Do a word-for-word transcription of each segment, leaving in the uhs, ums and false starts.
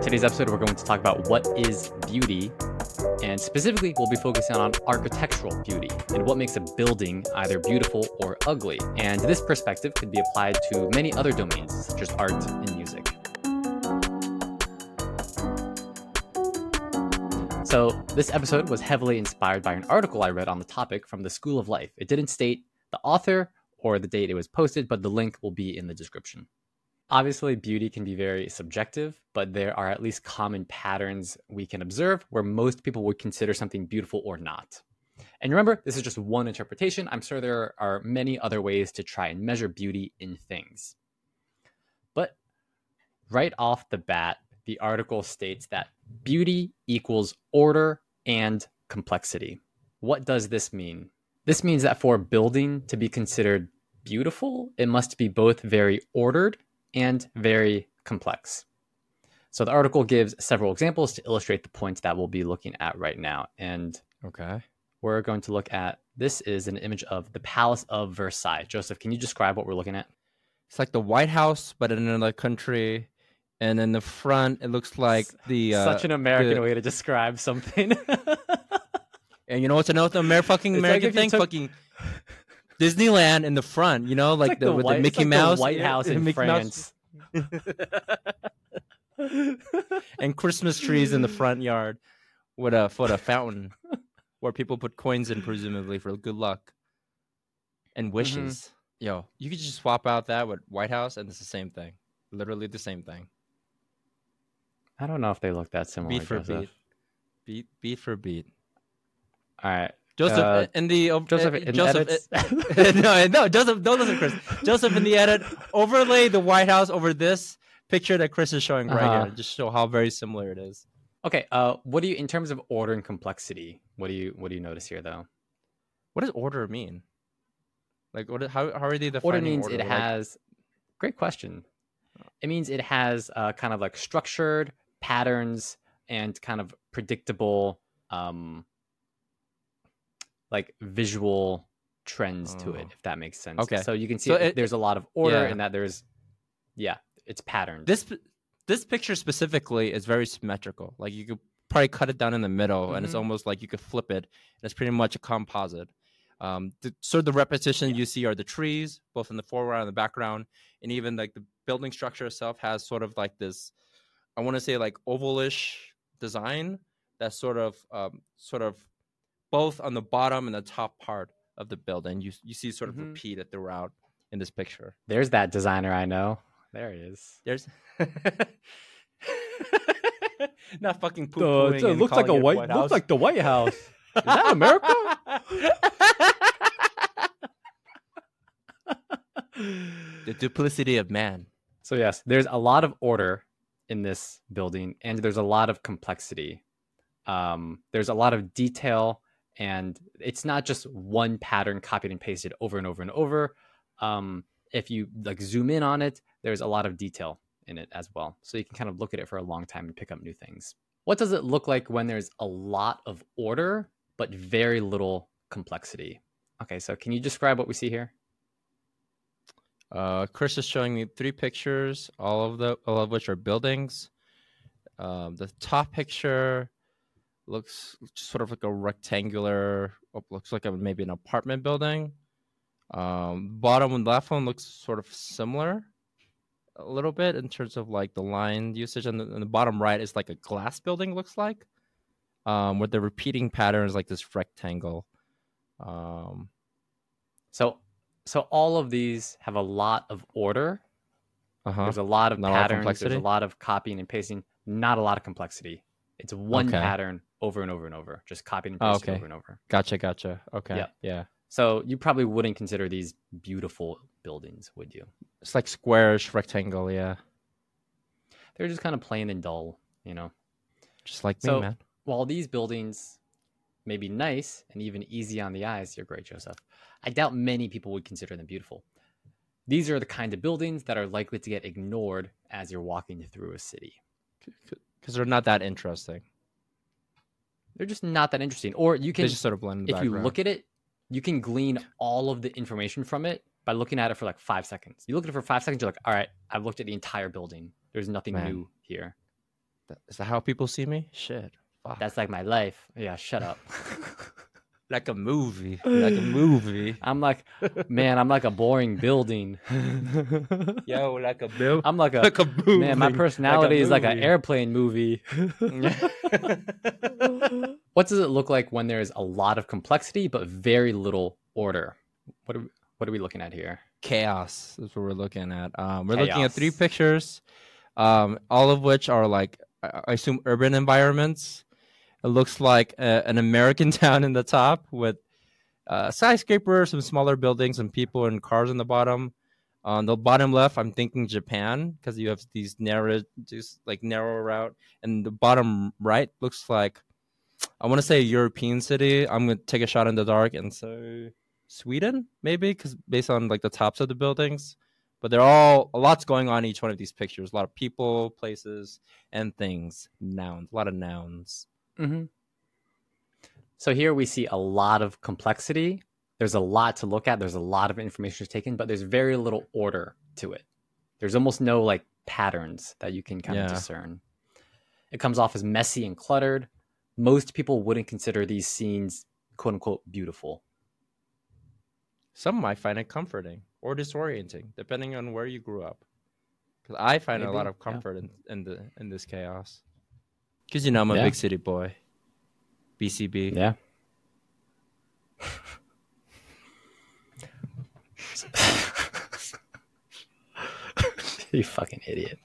today's episode, we're going to talk about what is beauty, and specifically, we'll be focusing on architectural beauty and what makes a building either beautiful or ugly. And this perspective could be applied to many other domains, such as art and music. So this episode was heavily inspired by an article I read on the topic from the School of Life. It didn't state the author or the date it was posted, but the link will be in the description. Obviously, beauty can be very subjective, but there are at least common patterns we can observe where most people would consider something beautiful or not. And remember, this is just one interpretation. I'm sure there are many other ways to try and measure beauty in things. But right off the bat, the article states that beauty equals order and complexity. What does this mean? This means that for a building to be considered beautiful, it must be both very ordered and very complex. So the article gives several examples to illustrate the points that we'll be looking at right now. And okay, we're going to look at, this is an image of the Palace of Versailles. Joseph, can you describe what we're looking at? It's like the White House, but in another country. And in the front, it looks like the... Uh, Such an American the... way to describe something. And you know what's another American It's American like if you thing? took- Fucking Disneyland in the front, you know, like, like the, the with White- the it's Mickey like the Mouse. White House Yeah, in Mickey France. And Christmas trees in the front yard with a, with a fountain where people put coins in, presumably, for good luck and wishes. Yo, you could just swap out that with White House, and it's the same thing. Literally the same thing. I don't know if they look that similar. Beat for Joseph. beat. Beat beat for beat. All right. Joseph Uh, in the uh, Joseph, uh, in the Joseph edits- no no Joseph don't listen Chris. Joseph in the edit overlay the White House over this picture that Chris is showing right Uh-huh. here. Just show how very similar it is. Okay. Uh, what do you, in terms of order and complexity, what do you what do you notice here, though? What does order mean? Like what? How how are they defining Order means it Like, has. Great question. It means it has uh, kind of like structured patterns and kind of predictable, um, like visual trends to it, Oh. if that makes sense. Okay. So you can see So it- it- there's a lot of order yeah. and that there's, yeah, it's patterned. this this picture specifically is very symmetrical. Like you could probably cut it down in the middle, and it's Mhm. almost like you could flip it, and it's pretty much a composite. Um, the, so the repetition you see are the trees, both in the foreground and the background, and even like the building structure itself has sort of like this, I want to say like ovalish design that's sort of um, sort of both on the bottom and the top part of the building. You you see sort of Mhm. repeated throughout in this picture. There's that designer I know. There he is. There's not fucking poo Uh, pooing. it looks like a white, looks like the White House. Is that America? The duplicity of man. So yes, there's a lot of order in this building, and there's a lot of complexity. Um, there's a lot of detail, and it's not just one pattern copied and pasted over and over and over. Um, if you like zoom in on it, there's a lot of detail in it as well. So you can kind of look at it for a long time and pick up new things. What does it look like when there's a lot of order, but very little complexity? Okay, so can you describe what we see here? Uh, Chris is showing me three pictures, all of the all of which are buildings. Um, the top picture looks sort of like a rectangular, oh, looks like a, maybe an apartment building. Um, bottom and left one looks sort of similar, a little bit in terms of like the line usage, and the, and the bottom right is like a glass building. Looks like, um, with the repeating patterns like this rectangle. Um, So. So all of these have a lot of order. uh-huh. There's a lot of Not a lot of patterns. There's complexity? a lot of copying and pasting. Not a lot of complexity. It's one Okay. pattern over and over and over, just copying and Oh, pasting okay. over and over. Gotcha, gotcha. Okay, Yeah. yeah. So you probably wouldn't consider these beautiful buildings, would you? It's like squarish rectangle, yeah. They're just kind of plain and dull, you know. Just like So me, man. while these buildings may be nice and even easy on the eyes, you're great, Joseph, I doubt many people would consider them beautiful. These are the kind of buildings that are likely to get ignored as you're walking through a city. Because they're not that interesting. They're just not that interesting. Or you can, They just sort of blend in the if you background. look at it, you can glean all of the information from it by looking at it for like five seconds. You look at it for five seconds, you're like, all right, I've looked at the entire building. There's nothing Man. new here. That- Is that how people see me? Shit. Fuck. That's like my life. Yeah, shut up. like a movie. Like a movie. I'm like, man, I'm like a boring building. Yo, like a bill. I'm like a, like a movie. man, my personality like is like an movie. airplane movie. What does it look like when there's a lot of complexity but very little order? What are we, what are we looking at here? Chaos is what we're looking at. Um, we're Chaos. looking at three pictures, um, all of which are like, I I assume, urban environments. It looks like a, an American town in the top with uh, skyscrapers, some smaller buildings, some people and cars on the bottom. On the bottom left, I'm thinking Japan because you have these narrow, just like narrow route, and the bottom right looks like, I want to say a European city. I'm gonna take a shot in the dark and say Sweden, maybe, because based on like the tops of the buildings. But they're all a lot's going on in each one of these pictures. A lot of people, places, and things. Nouns, a lot of nouns. Mm-hmm. So here we see a lot of complexity. There's a lot to look at. There's a lot of information taken, but there's very little order to it. There's almost no like patterns that you can kind Yeah. of discern. It comes off as messy and cluttered. Most people wouldn't consider these scenes quote unquote beautiful. Some might find it comforting or disorienting, depending on where you grew up. Because I find Maybe, a lot of yeah. comfort in, in the in this chaos. Because you know I'm a Yeah. big city boy. B C B. Yeah. You fucking idiot.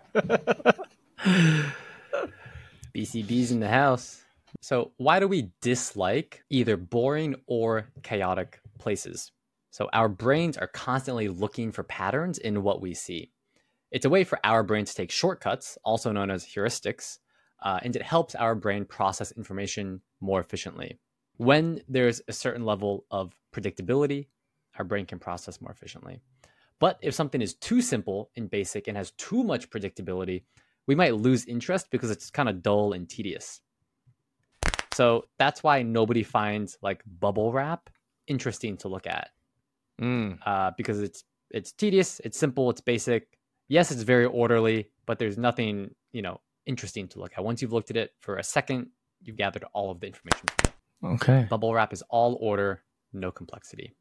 B C B's in the house. So why do we dislike either boring or chaotic places? So our brains are constantly looking for patterns in what we see. It's a way for our brain to take shortcuts, also known as heuristics, uh, and it helps our brain process information more efficiently. When there's a certain level of predictability, our brain can process more efficiently. But if something is too simple and basic and has too much predictability, we might lose interest because it's kind of dull and tedious. So that's why nobody finds like bubble wrap interesting to look at, Mm. uh, because it's it's tedious, it's simple, it's basic. Yes, it's very orderly, but there's nothing, you know, interesting to look at. Once you've looked at it for a second, you've gathered all of the information from it. Okay. Bubble wrap is all order, no complexity.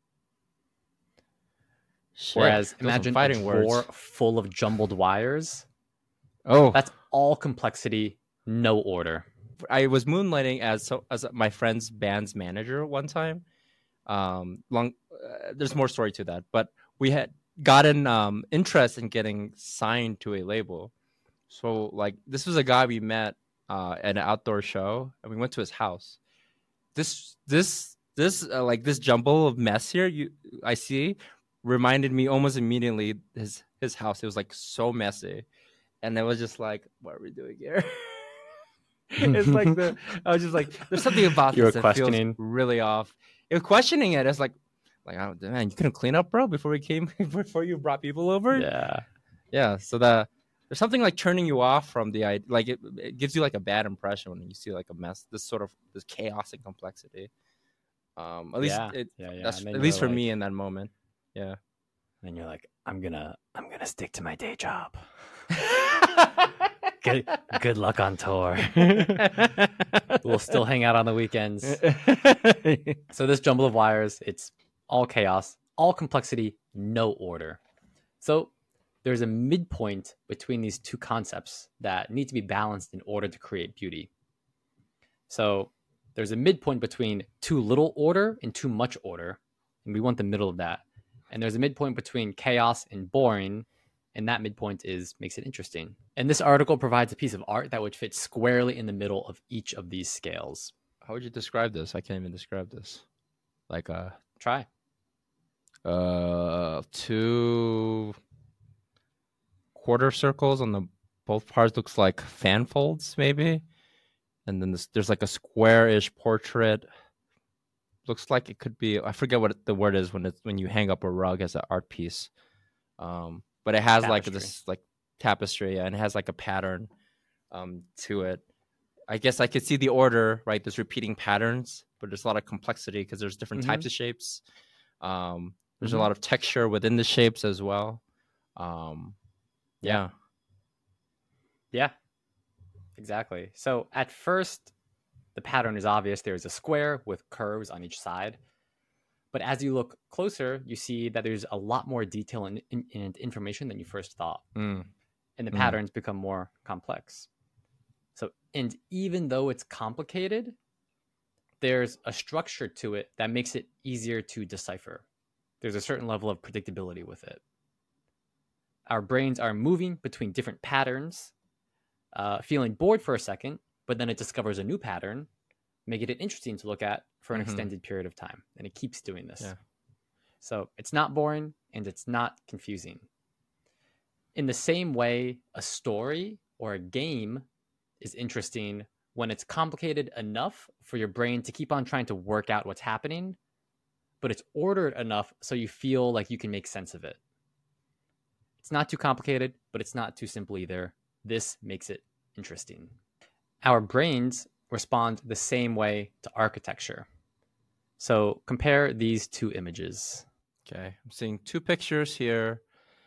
Shit. Whereas Those are imagine a fighting drawer words. full of jumbled wires. Oh, That's all complexity, no order. I was moonlighting as so, as my friend's band's manager one time. Um, long, uh, there's more story to that, but we had gotten um interest in getting signed to a label. So like this was a guy we met uh, at an outdoor show, and we went to his house. This this this uh, like this jumble of mess here you I see reminded me almost immediately his his house. It was like so messy, and it was just like, what are we doing here? It's like the I was just like, there's something about You were this that feels questioning. really off. It was questioning it. It's like, like oh, man, you couldn't clean up, bro, before we came before you brought people over. Yeah. Yeah, so the there's something like turning you off from the idea, like it, it gives you like a bad impression when you see like a mess, this sort of this chaos and complexity. Um, at least Yeah, it, yeah, yeah. that's And then at least you're for me like- in that moment. Yeah. And you're like, I'm gonna I'm gonna stick to my day job. Good good luck on tour. We'll still hang out on the weekends. So this jumble of wires, it's all chaos, all complexity, no order. So there's a midpoint between these two concepts that need to be balanced in order to create beauty. So there's a midpoint between too little order and too much order, and we want the middle of that. And there's a midpoint between chaos and boring, and that midpoint is makes it interesting. And this article provides a piece of art that would fit squarely in the middle of each of these scales. How would you describe this? I can't even describe this. Like uh Try. uh two quarter circles on the both parts looks like fan folds maybe, and then this, there's like a square-ish portrait. Looks like it could be, I forget what the word is when it's when you hang up a rug as an art piece, um but it has like Tapestry. this like tapestry, yeah, and it has like a pattern um to it. I guess I could see the order, right? There's repeating patterns, but there's a lot of complexity because there's different Mhm. types of shapes. Um, there's Mhm. a lot of texture within the shapes as well. Um, yeah. Yeah. exactly. So at first, the pattern is obvious. There's a square with curves on each side. But as you look closer, you see that there's a lot more detail and, and information than you first thought. Mm. And the Mm. patterns become more complex. So, and even though it's complicated, there's a structure to it that makes it easier to decipher. There's a certain level of predictability with it. Our brains are moving between different patterns, uh, feeling bored for a second, but then it discovers a new pattern, making it interesting to look at for an mm-hmm. extended period of time. And it keeps doing this. Yeah. So it's not boring and it's not confusing. In the same way, a story or a game is interesting when it's complicated enough for your brain to keep on trying to work out what's happening, but it's ordered enough so you feel like you can make sense of it. It's not too complicated, but it's not too simple either. This makes it interesting. Our brains respond the same way to architecture. So compare these two images. Okay, I'm seeing two pictures here.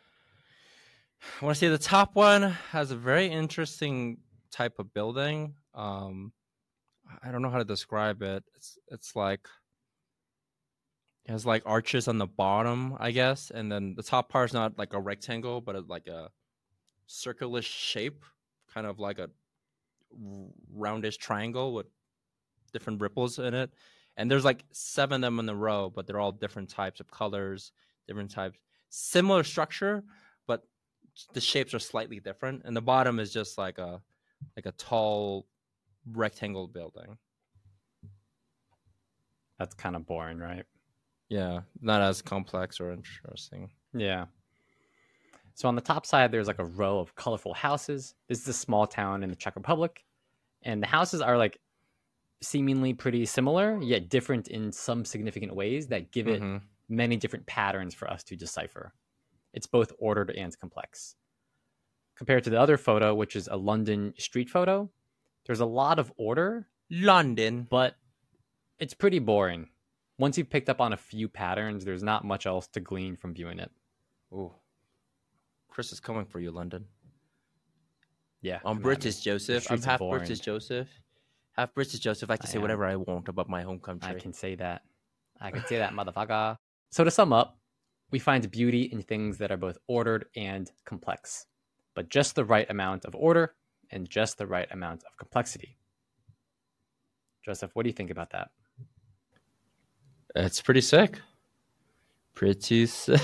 I want to say the top one has a very interesting type of building. Um, I don't know how to describe it. It's it's like it has like arches on the bottom, I guess, and then the top part is not like a rectangle, but it's like a circular shape, kind of like a roundish triangle with different ripples in it. And there's like seven of them in a row, but they're all different types of colors, different types, similar structure, but the shapes are slightly different. And the bottom is just like a like a tall rectangle building. That's kind of boring, right? Yeah, not as complex or interesting. Yeah. So on the top side, there's like a row of colorful houses. This is a small town in the Czech Republic. And the houses are like seemingly pretty similar, yet different in some significant ways that give it mm-hmm. many different patterns for us to decipher. It's both ordered and complex. Compared to the other photo, which is a London street photo, there's a lot of order. London. But it's pretty boring. Once you've picked up on a few patterns, there's not much else to glean from viewing it. Ooh. Chris is coming for you, London. Yeah. I'm British, Joseph. I'm half British, Joseph. Half British, Joseph. I can I say am. whatever I want about my home country. I can say that. I can say that, motherfucker. So to sum up, we find beauty in things that are both ordered and complex, but just the right amount of order and just the right amount of complexity. Joseph, what do you think about that? It's pretty sick. Pretty sick.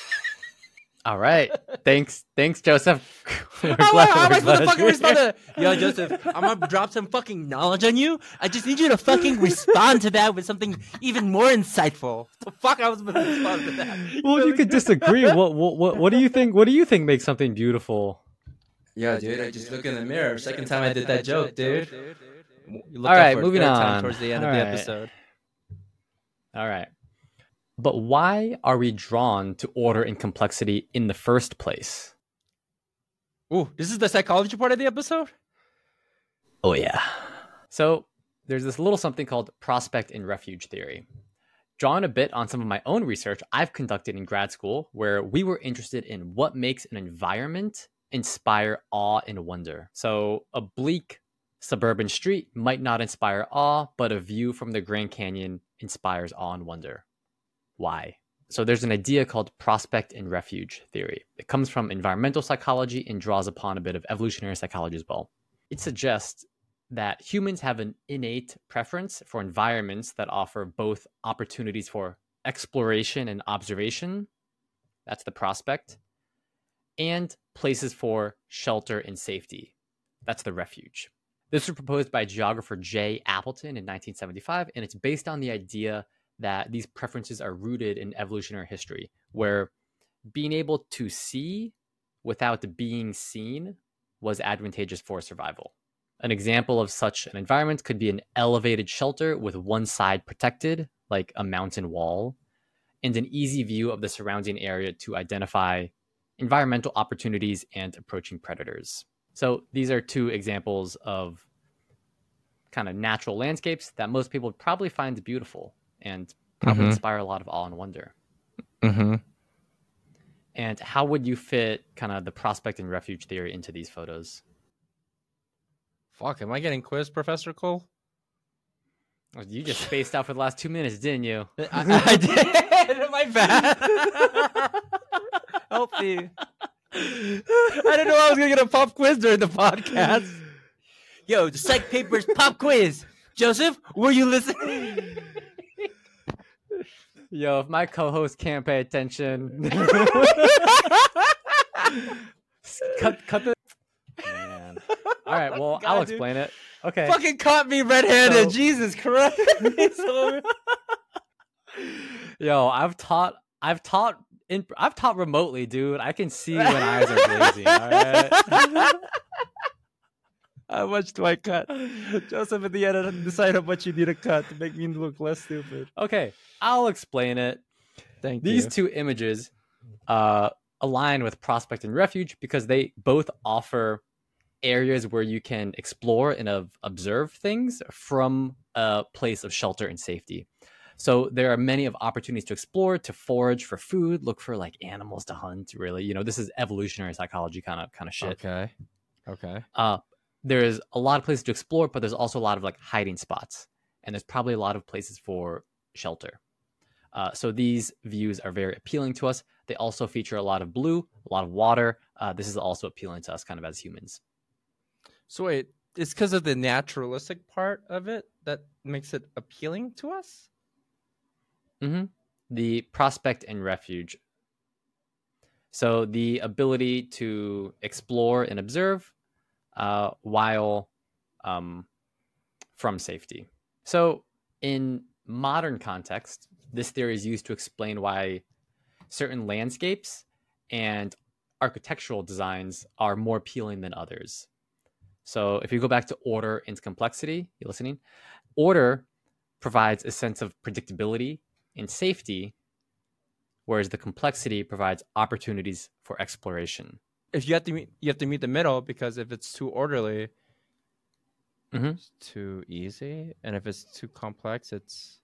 All right. Thanks. Thanks, Joseph. How am I supposed to fucking respond to that? Yo, Joseph, I'm going to drop some fucking knowledge on you. I just need you to fucking respond to that with something even more insightful. The fuck I was supposed to respond to that? Well, you could disagree. What, what, what, what do you think? What do you think makes something beautiful? Yeah, dude, I just look in the mirror. Second time I did that joke, dude. All right, moving on. Towards the end All of the right. episode. All right. But why are we drawn to order and complexity in the first place? Ooh, this is the psychology part of the episode? Oh, yeah. So there's this little something called prospect and refuge theory. Drawing a bit on some of my own research I've conducted in grad school, where we were interested in what makes an environment inspire awe and wonder. So a bleak suburban street might not inspire awe, but a view from the Grand Canyon inspires awe and wonder. Why? So there's an idea called prospect and refuge theory. It comes from environmental psychology and draws upon a bit of evolutionary psychology as well. It suggests that humans have an innate preference for environments that offer both opportunities for exploration and observation. That's the prospect. And places for shelter and safety. That's the refuge. This was proposed by geographer J. Appleton in nineteen seventy-five, and it's based on the idea that these preferences are rooted in evolutionary history, where being able to see without being seen was advantageous for survival. An example of such an environment could be an elevated shelter with one side protected, like a mountain wall, and an easy view of the surrounding area to identify environmental opportunities and approaching predators. So these are two examples of kind of natural landscapes that most people would probably find beautiful and probably mm-hmm. inspire a lot of awe and wonder. Mm-hmm. And how would you fit kind of the prospect and refuge theory into these photos? Fuck, am I getting quizzed, Professor Cole? Oh, you just spaced out for the last two minutes, didn't you? I, I did. My bad. Help me. I didn't know I was gonna get a pop quiz during the podcast. Yo, the psych papers pop quiz. Joseph, were you listening? Yo, if my co-host can't pay attention, cut cut the. Man. All right, well, God, I'll dude. explain it. Okay. Fucking caught me red-handed. So- Jesus Christ. So- Yo, I've taught. I've taught. In, I've taught remotely, dude. I can see when eyes are glazing. All right. How much do I cut? Joseph, at the end, decide how much you need to cut to make me look less stupid. Okay, I'll explain it. Thank These you. two images uh, align with Prospect and Refuge because they both offer areas where you can explore and uh, observe things from a place of shelter and safety. So there are many of opportunities to explore, to forage for food, look for like animals to hunt. Really, you know, this is evolutionary psychology kind of kind of shit. Okay. Okay. Uh, there's a lot of places to explore, but there's also a lot of like hiding spots, and there's probably a lot of places for shelter. Uh, so these views are very appealing to us. They also feature a lot of blue, a lot of water. Uh, this is also appealing to us kind of as humans. So wait, it's because of the naturalistic part of it that makes it appealing to us? Mm-hmm. The Prospect and Refuge. So the ability to explore and observe uh, while um, from safety. So in modern context, this theory is used to explain why certain landscapes and architectural designs are more appealing than others. So if you go back to order and complexity, you listening? Order provides a sense of predictability and safety, whereas the complexity provides opportunities for exploration. If you have to meet, you have to meet the middle, because if it's too orderly, Mhm. it's too easy, and if it's too complex, it's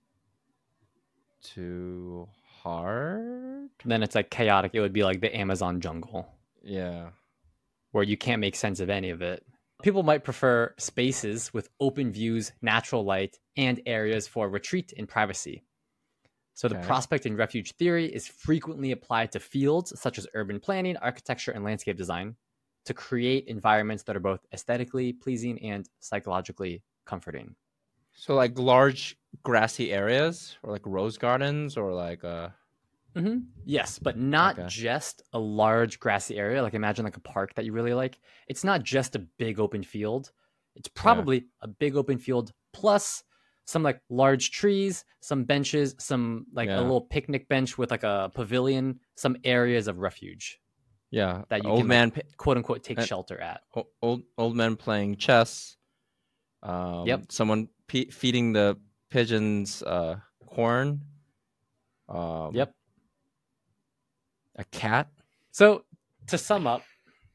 too hard. Then it's like chaotic. It would be like the Amazon jungle, Yeah. where you can't make sense of any of it. People might prefer spaces with open views, natural light, and areas for retreat and privacy. So the Okay. Prospect and Refuge theory is frequently applied to fields such as urban planning, architecture, and landscape design to create environments that are both aesthetically pleasing and psychologically comforting. So like large grassy areas, or like rose gardens, or like uh Mm-hmm. Yes, but not Okay. just a large grassy area. Like imagine like a park that you really like. It's not just a big open field. It's probably a big open field plus some like large trees, some benches, some like Yeah. a little picnic bench with like a pavilion, some areas of refuge yeah, that you old can man like, quote unquote take uh, shelter at. o- old old men playing chess. Um, Yep. Someone pe- feeding the pigeons uh, corn. Um, Yep. A cat. So to sum up,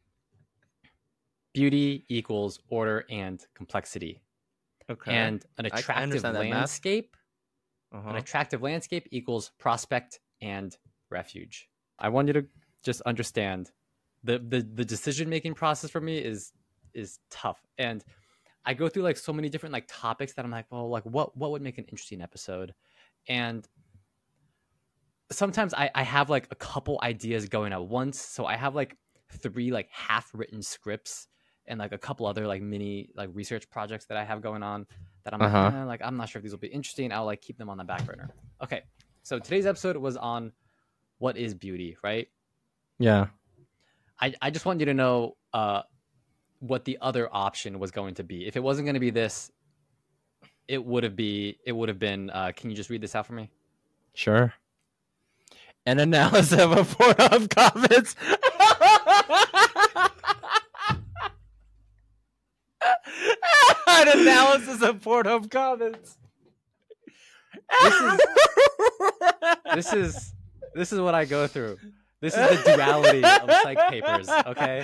beauty equals order and complexity. Okay. And an I- I attractive understand that math. landscape uh-huh. An attractive landscape equals prospect and refuge. I want you to just understand the the, the decision making process for me is is tough, and I go through like so many different like topics that I'm like, well, like what what would make an interesting episode, and sometimes I I have like a couple ideas going at once, so I have like three like half written scripts and like a couple other like mini like research projects that I have going on that I'm Uh-huh. like, eh, like I'm not sure if these will be interesting. I'll like keep them on the back burner. Okay, so today's episode was on what is beauty, right? Yeah. I I just want you to know uh what the other option was going to be. If it wasn't going to be this, it would have be it would have been. Uh, can you just read this out for me? Sure. An analysis of a Pornhub comments. An analysis of Pornhub comments. This is this is this is what I go through. This is the duality of psych papers. Okay.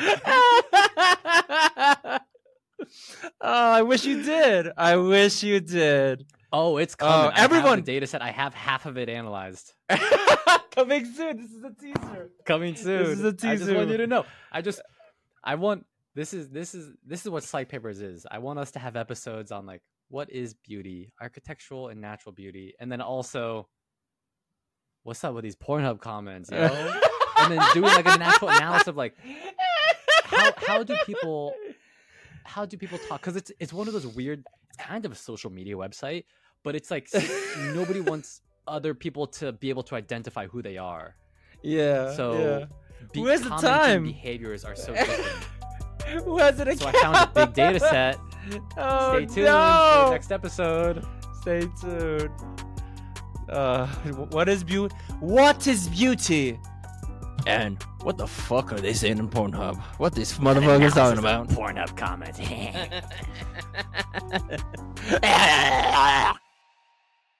Oh, I wish you did. I wish you did. Oh, it's coming. Oh, everyone- I have the data set. I have half of it analyzed. Coming soon. This is a teaser. Coming soon. is a I just teaser. want you to know. I just I want this is this is this is what Psych Papers is. I want us to have episodes on like what is beauty, architectural and natural beauty, and then also what's up with these Pornhub comments, you know? And then doing like an actual analysis of like how how do people how do people talk? Because it's it's one of those weird. It's kind of a social media website, but it's like nobody wants other people to be able to identify who they are. Yeah. So yeah. be- Who has the commenting time? Behaviors are so different. Who has an So I account? found a big data set. Oh, Stay tuned no. for the next episode. Stay tuned. Uh, what is beauty? What is beauty? And what the fuck are they saying in Pornhub? What these motherfuckers talking about? Pornhub comments.